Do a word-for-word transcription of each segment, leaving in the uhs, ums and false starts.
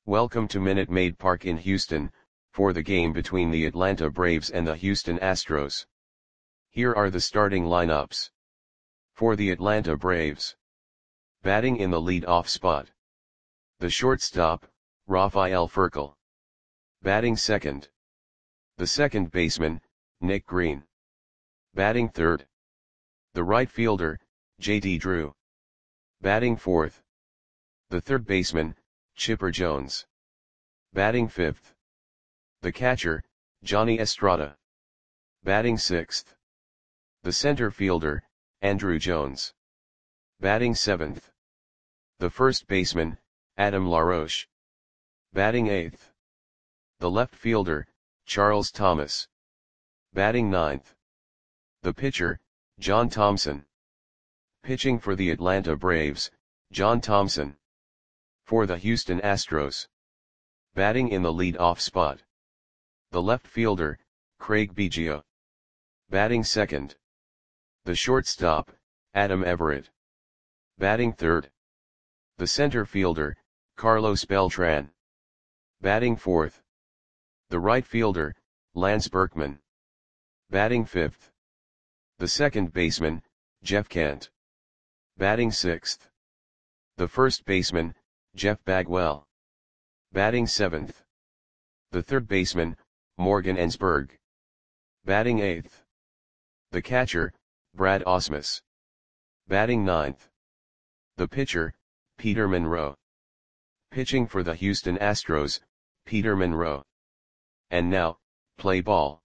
Welcome to Minute Maid Park in Houston, for the game between the Atlanta Braves and the Houston Astros. Here are the starting lineups. For the Atlanta Braves. Batting in the lead-off spot. The shortstop, Rafael Furcal. Batting second. The second baseman, Nick Green. Batting third. The right fielder, J D Drew. Batting fourth. The third baseman, Chipper Jones. Batting fifth. The catcher, Johnny Estrada. Batting sixth. The center fielder, Andruw Jones. Batting seventh. The first baseman, Adam LaRoche. Batting eighth. The left fielder, Charles Thomas. Batting ninth. The pitcher, John Thompson. Pitching for the Atlanta Braves, John Thompson. For the Houston Astros. Batting in the lead-off spot. The left fielder, Craig Biggio. Batting second. The shortstop, Adam Everett. Batting third. The center fielder, Carlos Beltran. Batting fourth. The right fielder, Lance Berkman. Batting fifth. The second baseman, Jeff Kent. Batting sixth. The first baseman, Jeff Bagwell. Batting seventh. The third baseman, Morgan Ensberg. Batting eighth. The catcher, Brad Ausmus. Batting ninth. The pitcher, Peter Monroe. Pitching for the Houston Astros, Peter Monroe. And now, play ball.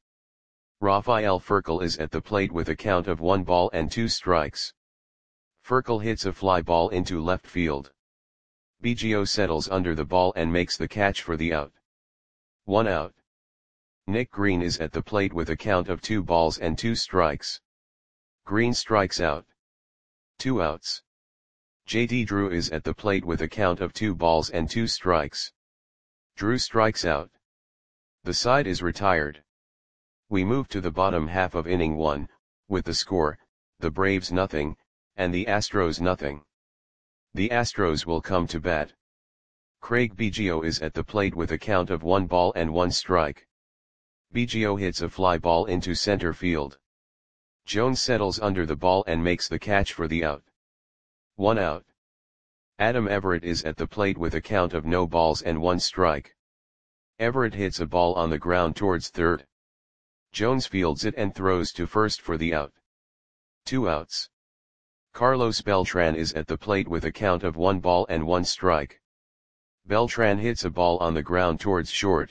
Rafael Furcal is at the plate with a count of one ball and two strikes. Furcal hits a fly ball into left field. Biggio settles under the ball and makes the catch for the out. One out. Nick Green is at the plate with a count of two balls and two strikes. Green strikes out. Two outs. J D Drew is at the plate with a count of two balls and two strikes. Drew strikes out. The side is retired. We move to the bottom half of inning one, with the score, the Braves nothing, and the Astros nothing. The Astros will come to bat. Craig Biggio is at the plate with a count of one ball and one strike. Biggio hits a fly ball into center field. Jones settles under the ball and makes the catch for the out. One out. Adam Everett is at the plate with a count of no balls and one strike. Everett hits a ball on the ground towards third. Jones fields it and throws to first for the out. Two outs. Carlos Beltran is at the plate with a count of one ball and one strike. Beltran hits a ball on the ground towards short.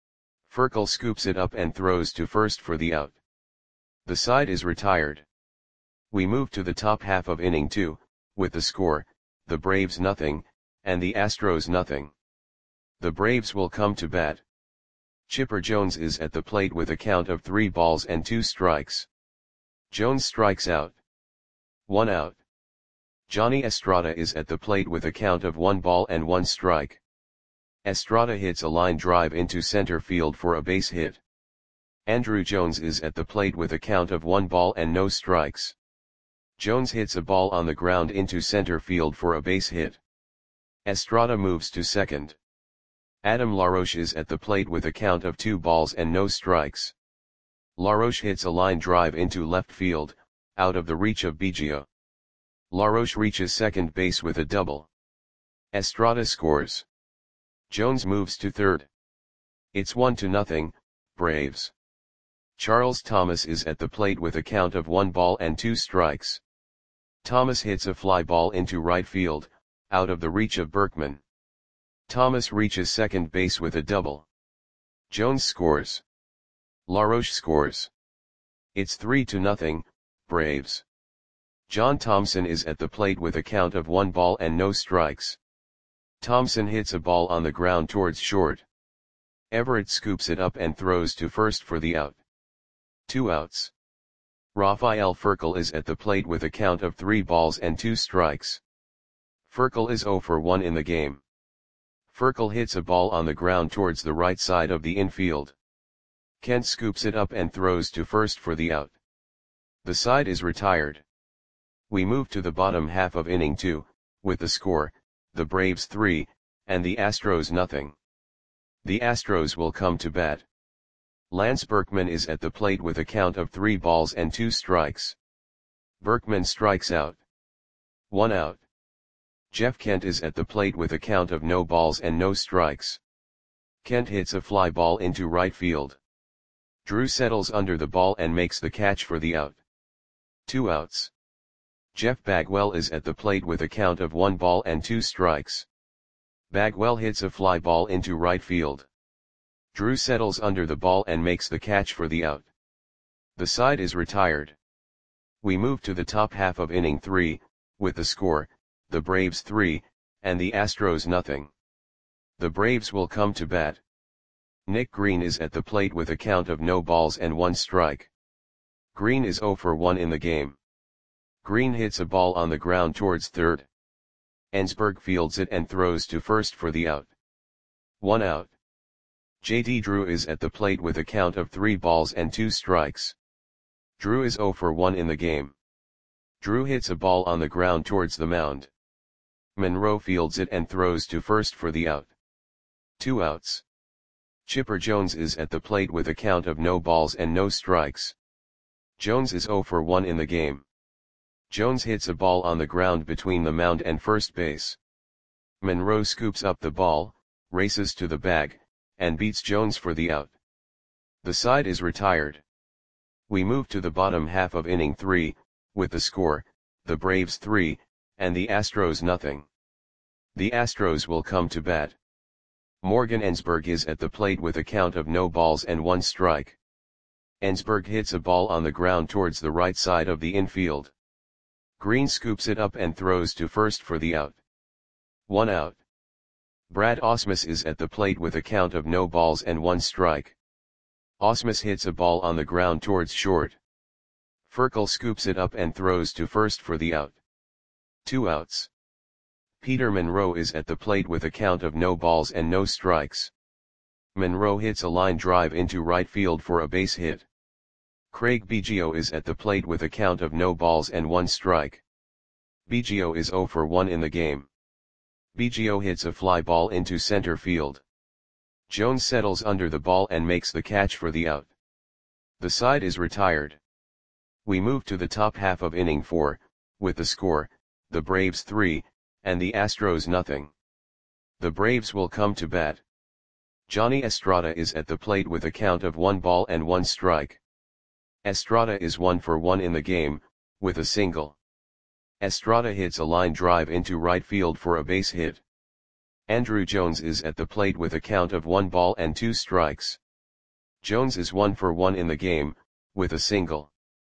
Furcal scoops it up and throws to first for the out. The side is retired. We move to the top half of inning two, with the score, the Braves nothing, and the Astros nothing. The Braves will come to bat. Chipper Jones is at the plate with a count of three balls and two strikes. Jones strikes out. One out. Johnny Estrada is at the plate with a count of one ball and one strike. Estrada hits a line drive into center field for a base hit. Andruw Jones is at the plate with a count of one ball and no strikes. Jones hits a ball on the ground into center field for a base hit. Estrada moves to second. Adam LaRoche is at the plate with a count of two balls and no strikes. LaRoche hits a line drive into left field, out of the reach of Biggio. LaRoche reaches second base with a double. Estrada scores. Jones moves to third. It's one to nothing, Braves. Charles Thomas is at the plate with a count of one ball and two strikes. Thomas hits a fly ball into right field, out of the reach of Berkman. Thomas reaches second base with a double. Jones scores. LaRoche scores. It's three to nothing, Braves. John Thompson is at the plate with a count of one ball and no strikes. Thompson hits a ball on the ground towards short. Everett scoops it up and throws to first for the out. Two outs. Rafael Furcal is at the plate with a count of three balls and two strikes. Furcal is zero for one in the game. Furcal hits a ball on the ground towards the right side of the infield. Kent scoops it up and throws to first for the out. The side is retired. We move to the bottom half of inning two, with the score, the Braves three, and the Astros nothing. The Astros will come to bat. Lance Berkman is at the plate with a count of three balls and two strikes. Berkman strikes out. One out. Jeff Kent is at the plate with a count of no balls and no strikes. Kent hits a fly ball into right field. Drew settles under the ball and makes the catch for the out. Two outs. Jeff Bagwell is at the plate with a count of one ball and two strikes. Bagwell hits a fly ball into right field. Drew settles under the ball and makes the catch for the out. The side is retired. We move to the top half of inning three, with the score, the Braves three, and the Astros nothing. The Braves will come to bat. Nick Green is at the plate with a count of no balls and one strike. Green is oh for one in the game. Green hits a ball on the ground towards third. Ensberg fields it and throws to first for the out. One out. J D Drew is at the plate with a count of three balls and two strikes. Drew is oh for one in the game. Drew hits a ball on the ground towards the mound. Monroe fields it and throws to first for the out. Two outs. Chipper Jones is at the plate with a count of no balls and no strikes. Jones is oh for one in the game. Jones hits a ball on the ground between the mound and first base. Monroe scoops up the ball, races to the bag, and beats Jones for the out. The side is retired. We move to the bottom half of inning three, with the score, the Braves three, and the Astros nothing. The Astros will come to bat. Morgan Ensberg is at the plate with a count of no balls and one strike. Ensberg hits a ball on the ground towards the right side of the infield. Green scoops it up and throws to first for the out. One out. Brad Ausmus is at the plate with a count of no balls and one strike. Ausmus hits a ball on the ground towards short. Ferkel scoops it up and throws to first for the out. Two outs. Peter Monroe is at the plate with a count of no balls and no strikes. Monroe hits a line drive into right field for a base hit. Craig Biggio is at the plate with a count of no balls and one strike. Biggio is oh for one in the game. Biggio hits a fly ball into center field. Jones settles under the ball and makes the catch for the out. The side is retired. We move to the top half of inning four, with the score, the Braves three, and the Astros nothing. The Braves will come to bat. Johnny Estrada is at the plate with a count of one ball and one strike. Estrada is one for one in the game, with a single. Estrada hits a line drive into right field for a base hit. Andruw Jones is at the plate with a count of one ball and two strikes. Jones is one for one in the game, with a single.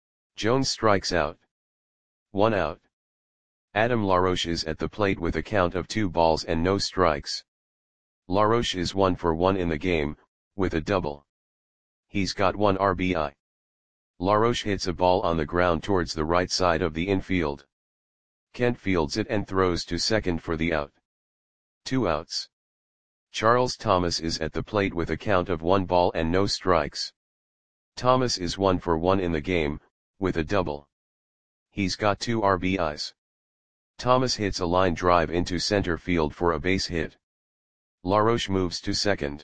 Jones strikes out. One out. Adam LaRoche is at the plate with a count of two balls and no strikes. LaRoche is one for one in the game, with a double. He's got one R B I. LaRoche hits a ball on the ground towards the right side of the infield. Kent fields it and throws to second for the out. Two outs. Charles Thomas is at the plate with a count of one ball and no strikes. Thomas is one for one in the game, with a double. He's got two R B Is. Thomas hits a line drive into center field for a base hit. LaRoche moves to second.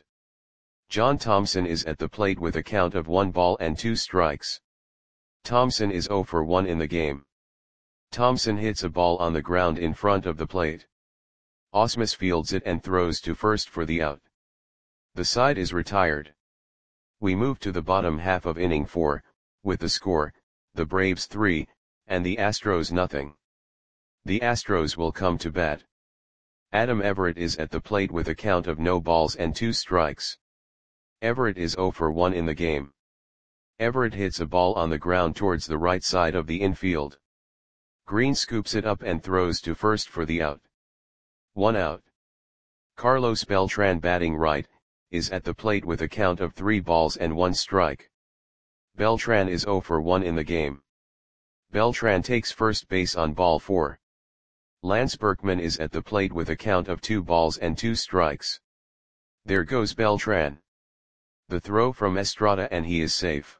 John Thompson is at the plate with a count of one ball and two strikes. Thompson is oh for one in the game. Thompson hits a ball on the ground in front of the plate. Ausmus fields it and throws to first for the out. The side is retired. We move to the bottom half of inning four, with the score, the Braves three, and the Astros nothing. The Astros will come to bat. Adam Everett is at the plate with a count of no balls and two strikes. Everett is oh for one in the game. Everett hits a ball on the ground towards the right side of the infield. Green scoops it up and throws to first for the out. One out. Carlos Beltran, batting right, is at the plate with a count of three balls and one strike. Beltran is oh for one in the game. Beltran takes first base on ball four. Lance Berkman is at the plate with a count of two balls and two strikes. There goes Beltran. The throw from Estrada and he is safe.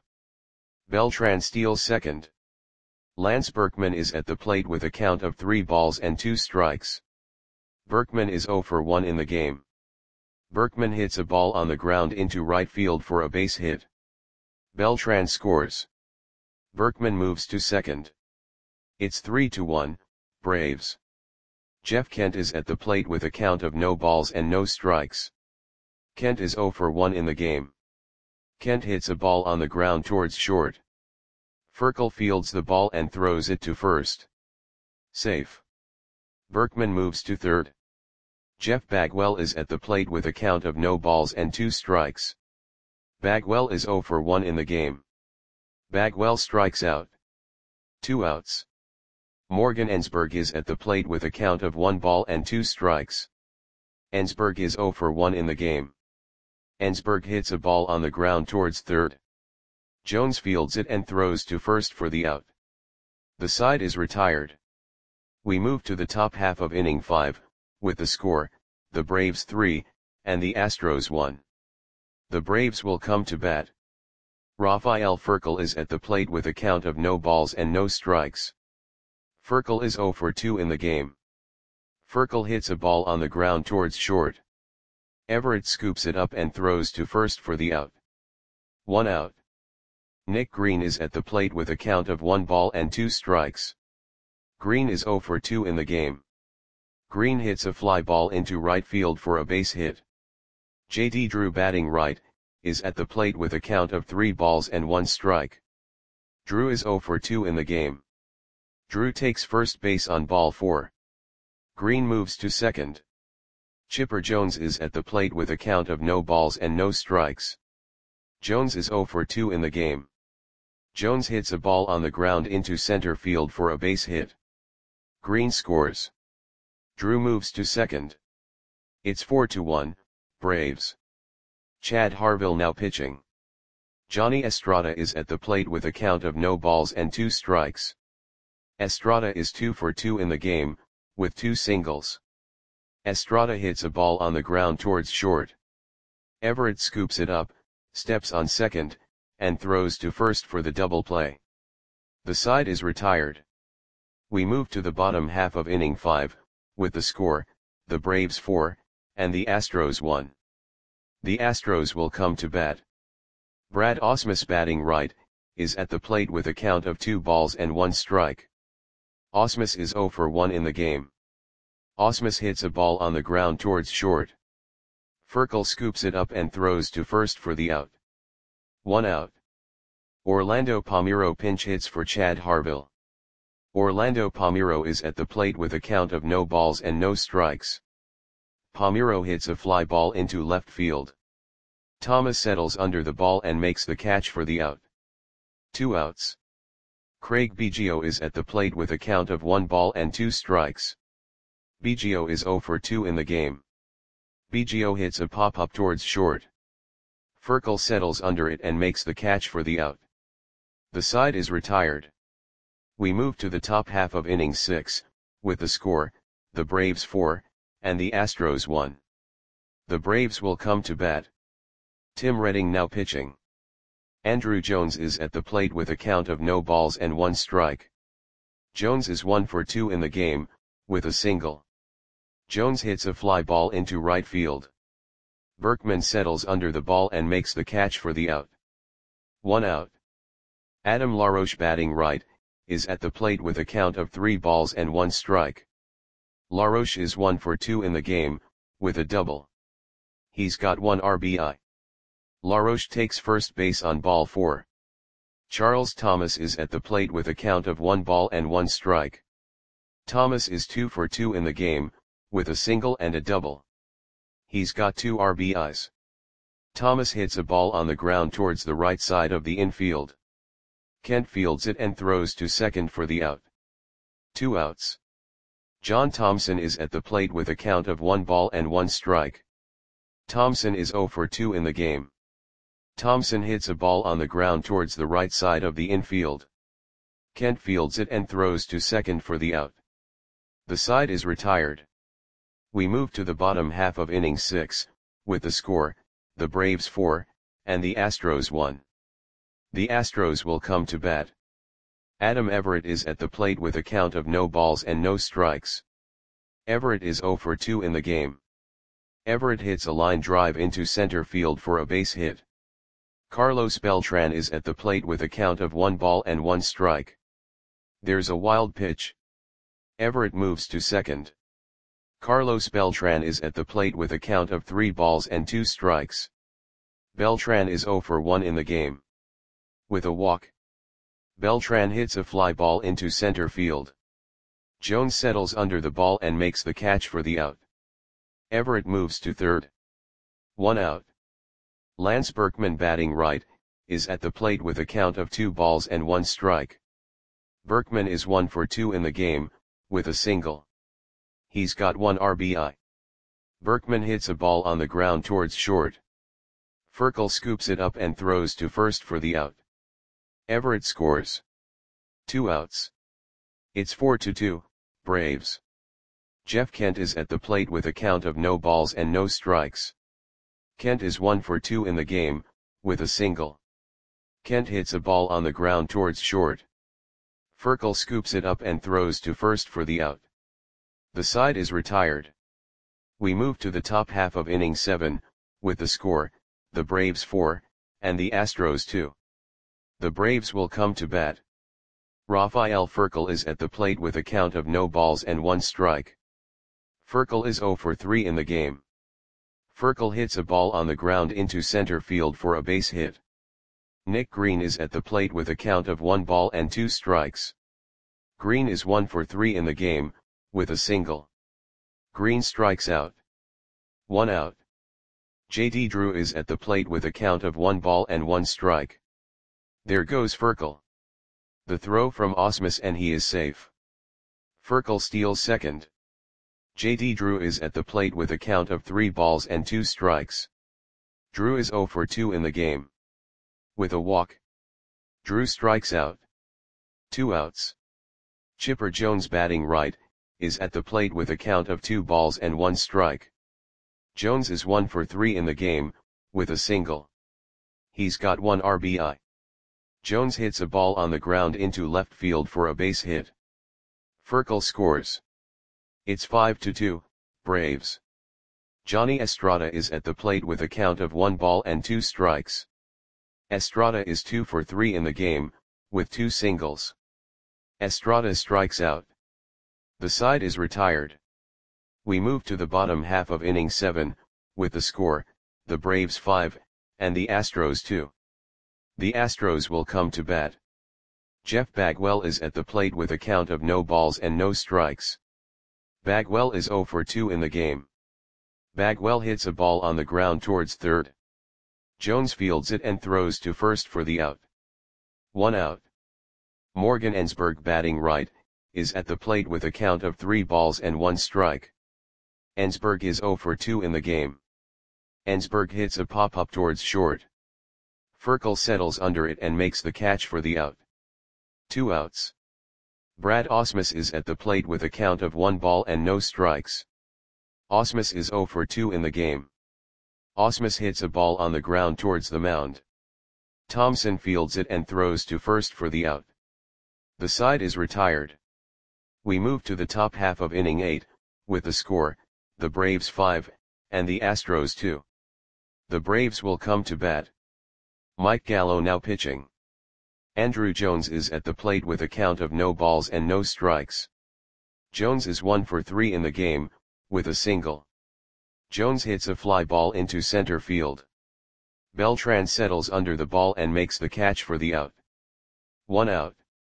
Beltran steals second. Lance Berkman is at the plate with a count of three balls and two strikes. Berkman is zero for one in the game. Berkman hits a ball on the ground into right field for a base hit. Beltran scores. Berkman moves to second. It's three to one, Braves. Jeff Kent is at the plate with a count of no balls and no strikes. Kent is zero for one in the game. Kent hits a ball on the ground towards short. Furkel fields the ball and throws it to first. Safe. Berkman moves to third. Jeff Bagwell is at the plate with a count of no balls and two strikes. Bagwell is zero for one in the game. Bagwell strikes out. Two outs. Morgan Ensberg is at the plate with a count of one ball and two strikes. Ensberg is zero for one in the game. Ensberg hits a ball on the ground towards third. Jones fields it and throws to first for the out. The side is retired. We move to the top half of inning five, with the score, the Braves three, and the Astros one. The Braves will come to bat. Rafael Furkel is at the plate with a count of no balls and no strikes. Furkel is zero for two in the game. Furkel hits a ball on the ground towards short. Everett scoops it up and throws to first for the out. One out. Nick Green is at the plate with a count of one ball and two strikes. Green is zero for two in the game. Green hits a fly ball into right field for a base hit. J D Drew, batting right, is at the plate with a count of three balls and one strike. Drew is zero for two in the game. Drew takes first base on ball four. Green moves to second. Chipper Jones is at the plate with a count of no balls and no strikes. Jones is zero for two in the game. Jones hits a ball on the ground into center field for a base hit. Green scores. Drew moves to second. It's four to one, Braves. Chad Harville now pitching. Johnny Estrada is at the plate with a count of no balls and two strikes. Estrada is two for two in the game, with two singles. Estrada hits a ball on the ground towards short. Everett scoops it up, steps on second, and throws to first for the double play. The side is retired. We move to the bottom half of inning five, with the score, the Braves four, and the Astros one. The Astros will come to bat. Brad Ausmus, batting right, is at the plate with a count of two balls and one strike. Ausmus is zero for one in the game. Ausmus hits a ball on the ground towards short. Furkel scoops it up and throws to first for the out. One out. Orlando Palmeiro pinch hits for Chad Harville. Orlando Palmeiro is at the plate with a count of no balls and no strikes. Palmeiro hits a fly ball into left field. Thomas settles under the ball and makes the catch for the out. Two outs. Craig Biggio is at the plate with a count of one ball and two strikes. Biggio is zero for two in the game. Biggio hits a pop-up towards short. Furkel settles under it and makes the catch for the out. The side is retired. We move to the top half of inning six, with the score, the Braves four, and the Astros one. The Braves will come to bat. Tim Redding now pitching. Andrew Jones is at the plate with a count of no balls and one strike. Jones is one for two in the game, with a single. Jones hits a fly ball into right field. Berkman settles under the ball and makes the catch for the out. One out. Adam LaRoche, batting right, is at the plate with a count of three balls and one strike. LaRoche is one for two in the game, with a double. He's got one R B I. LaRoche takes first base on ball four. Charles Thomas is at the plate with a count of one ball and one strike. Thomas is two for two in the game, with a single and a double. He's got two R B Is. Thomas hits a ball on the ground towards the right side of the infield. Kent fields it and throws to second for the out. Two outs. John Thompson is at the plate with a count of one ball and one strike. Thompson is zero for two in the game. Thompson hits a ball on the ground towards the right side of the infield. Kent fields it and throws to second for the out. The side is retired. We move to the bottom half of inning six, with the score, the Braves four, and the Astros one. The Astros will come to bat. Adam Everett is at the plate with a count of no balls and no strikes. Everett is zero for two in the game. Everett hits a line drive into center field for a base hit. Carlos Beltran is at the plate with a count of one ball and one strike. There's a wild pitch. Everett moves to second. Carlos Beltran is at the plate with a count of three balls and two strikes. Beltran is zero for one in the game. With a walk, Beltran hits a fly ball into center field. Jones settles under the ball and makes the catch for the out. Everett moves to third. One out. Lance Berkman, batting right, is at the plate with a count of two balls and one strike. Berkman is one for two in the game, with a single. He's got one R B I. Berkman hits a ball on the ground towards short. Furcal scoops it up and throws to first for the out. Everett scores. Two outs. It's four to two, Braves. Jeff Kent is at the plate with a count of no balls and no strikes. Kent is one for two in the game, with a single. Kent hits a ball on the ground towards short. Furcal scoops it up and throws to first for the out. The side is retired. We move to the top half of inning seven, with the score, the Braves four, and the Astros two. The Braves will come to bat. Rafael Furcal is at the plate with a count of no balls and one strike. Furcal is zero for three in the game. Furcal hits a ball on the ground into center field for a base hit. Nick Green is at the plate with a count of one ball and two strikes. Green is one for three in the game, with a single. Green strikes out. One out. J D Drew is at the plate with a count of one ball and one strike. There goes Furcal. The throw from Ausmus and he is safe. Furcal steals second. J D Drew is at the plate with a count of three balls and two strikes. Drew is zero for two in the game. With a walk, Drew strikes out. Two outs. Chipper Jones, batting right, is at the plate with a count of two balls and one strike. Jones is one for three in the game, with a single. He's got one R B I. Jones hits a ball on the ground into left field for a base hit. Furcal scores. It's five to two, Braves. Johnny Estrada is at the plate with a count of one ball and two strikes. Estrada is two for three in the game, with two singles. Estrada strikes out. The side is retired. We move to the bottom half of inning seven, with the score, the Braves five, and the Astros two. The Astros will come to bat. Jeff Bagwell is at the plate with a count of no balls and no strikes. Bagwell is zero for two in the game. Bagwell hits a ball on the ground towards third. Jones fields it and throws to first for the out. One out. Morgan Ensberg, batting right, is at the plate with a count of three balls and one strike. Ensberg is zero for two in the game. Ensberg hits a pop-up towards short. Furcal settles under it and makes the catch for the out. Two outs. Brad Ausmus is at the plate with a count of one ball and no strikes. Ausmus is zero for two in the game. Ausmus hits a ball on the ground towards the mound. Thompson fields it and throws to first for the out. The side is retired. We move to the top half of inning eight, with the score, the Braves five, and the Astros two. The Braves will come to bat. Mike Gallo now pitching. Andrew Jones is at the plate with a count of no balls and no strikes. Jones is one for three in the game, with a single. Jones hits a fly ball into center field. Beltran settles under the ball and makes the catch for the out. One out.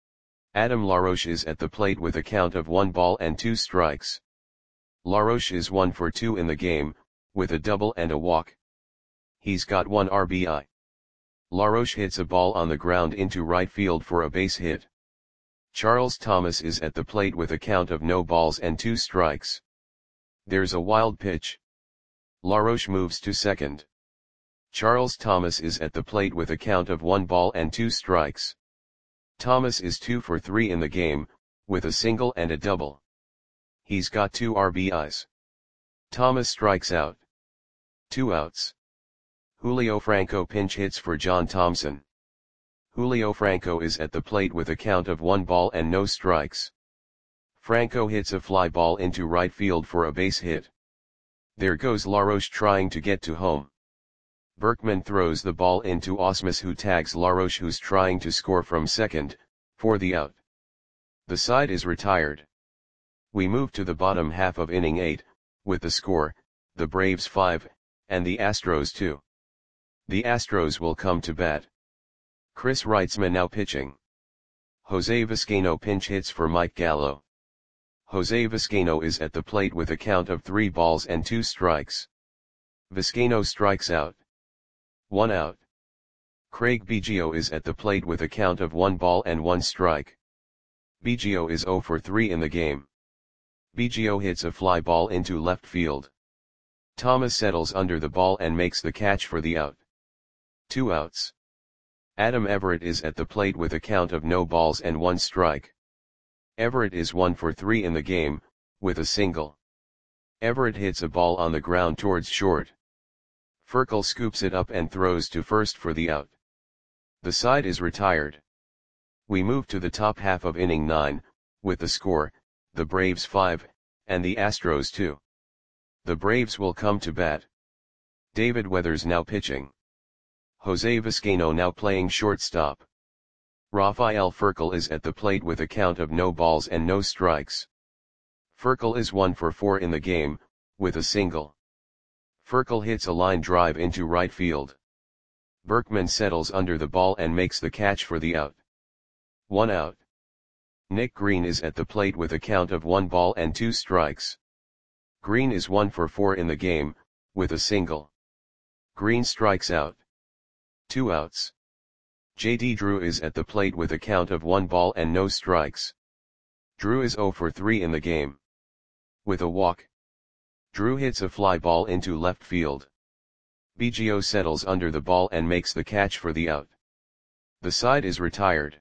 Adam LaRoche is at the plate with a count of one ball and two strikes. LaRoche is one for two in the game, with a double and a walk. He's got one R B I. LaRoche hits a ball on the ground into right field for a base hit. Charles Thomas is at the plate with a count of no balls and two strikes. There's a wild pitch. LaRoche moves to second. Charles Thomas is at the plate with a count of one ball and two strikes. Thomas is two for three in the game, with a single and a double. He's got two R B Is. Thomas strikes out. Two outs. Julio Franco pinch hits for John Thompson. Julio Franco is at the plate with a count of one ball and no strikes. Franco hits a fly ball into right field for a base hit. There goes LaRoche trying to get to home. Berkman throws the ball into Ausmus, who tags LaRoche, who's trying to score from second, for the out. The side is retired. We move to the bottom half of inning eight, with the score, the Braves five, and the Astros two. The Astros will come to bat. Chris Reitzman now pitching. Jose Vizcaino pinch hits for Mike Gallo. Jose Vizcaino is at the plate with a count of three balls and two strikes. Vizcaino strikes out. One out. Craig Biggio is at the plate with a count of one ball and one strike. Biggio is zero for three in the game. Biggio hits a fly ball into left field. Thomas settles under the ball and makes the catch for the out. Two outs. Adam Everett is at the plate with a count of no balls and one strike. Everett is one for three in the game, with a single. Everett hits a ball on the ground towards short. Furkel scoops it up and throws to first for the out. The side is retired. We move to the top half of inning nine, with the score, the Braves five, and the Astros two. The Braves will come to bat. David Weathers now pitching. Jose Vizcaino now playing shortstop. Rafael Furkel is at the plate with a count of no balls and no strikes. Furkel is one for four in the game, with a single. Furkel hits a line drive into right field. Berkman settles under the ball and makes the catch for the out. One out. Nick Green is at the plate with a count of one ball and two strikes. Green is one for four in the game, with a single. Green strikes out. Two outs. J D Drew is at the plate with a count of one ball and no strikes. Drew is zero for three in the game. With a walk. Drew hits a fly ball into left field. Biggio settles under the ball and makes the catch for the out. The side is retired.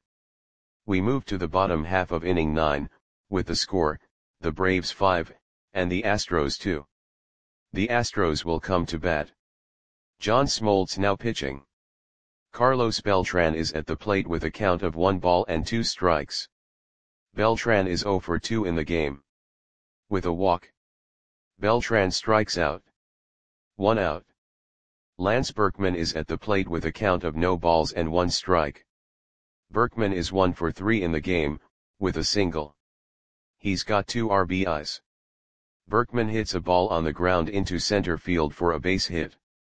We move to the bottom half of inning nine, with the score, the Braves five, and the Astros two. The Astros will come to bat. John Smoltz now pitching. Carlos Beltran is at the plate with a count of one ball and two strikes. Beltran is zero for two in the game. With a walk. Beltran strikes out. One out. Lance Berkman is at the plate with a count of no balls and one strike. Berkman is one for three in the game, with a single. He's got two R B Is. Berkman hits a ball on the ground into center field for a base hit.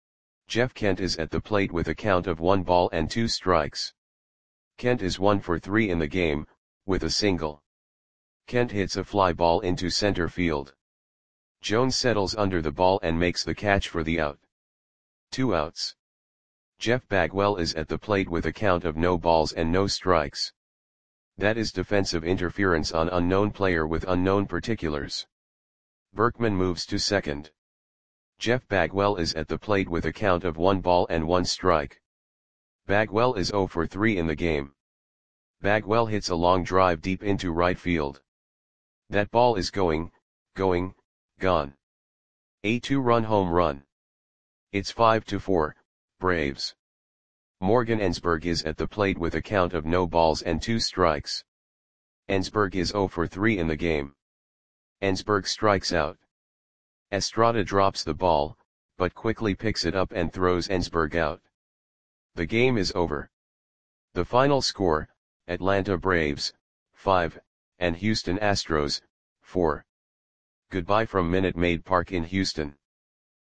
Jeff Kent is at the plate with a count of one ball and two strikes. Kent is one for three in the game, with a single. Kent hits a fly ball into center field. Jones settles under the ball and makes the catch for the out. Two outs. Jeff Bagwell is at the plate with a count of no balls and no strikes. That is defensive interference on unknown player with unknown particulars. Berkman moves to second. Jeff Bagwell is at the plate with a count of one ball and one strike. Bagwell is zero for three in the game. Bagwell hits a long drive deep into right field. That ball is going, going, gone. A two-run home run. It's five to four, Braves. Morgan Ensberg is at the plate with a count of no balls and two strikes. Ensberg is zero for three in the game. Ensberg strikes out. Estrada drops the ball, but quickly picks it up and throws Ensberg out. The game is over. The final score, Atlanta Braves, five, and Houston Astros, four. Goodbye from Minute Maid Park in Houston.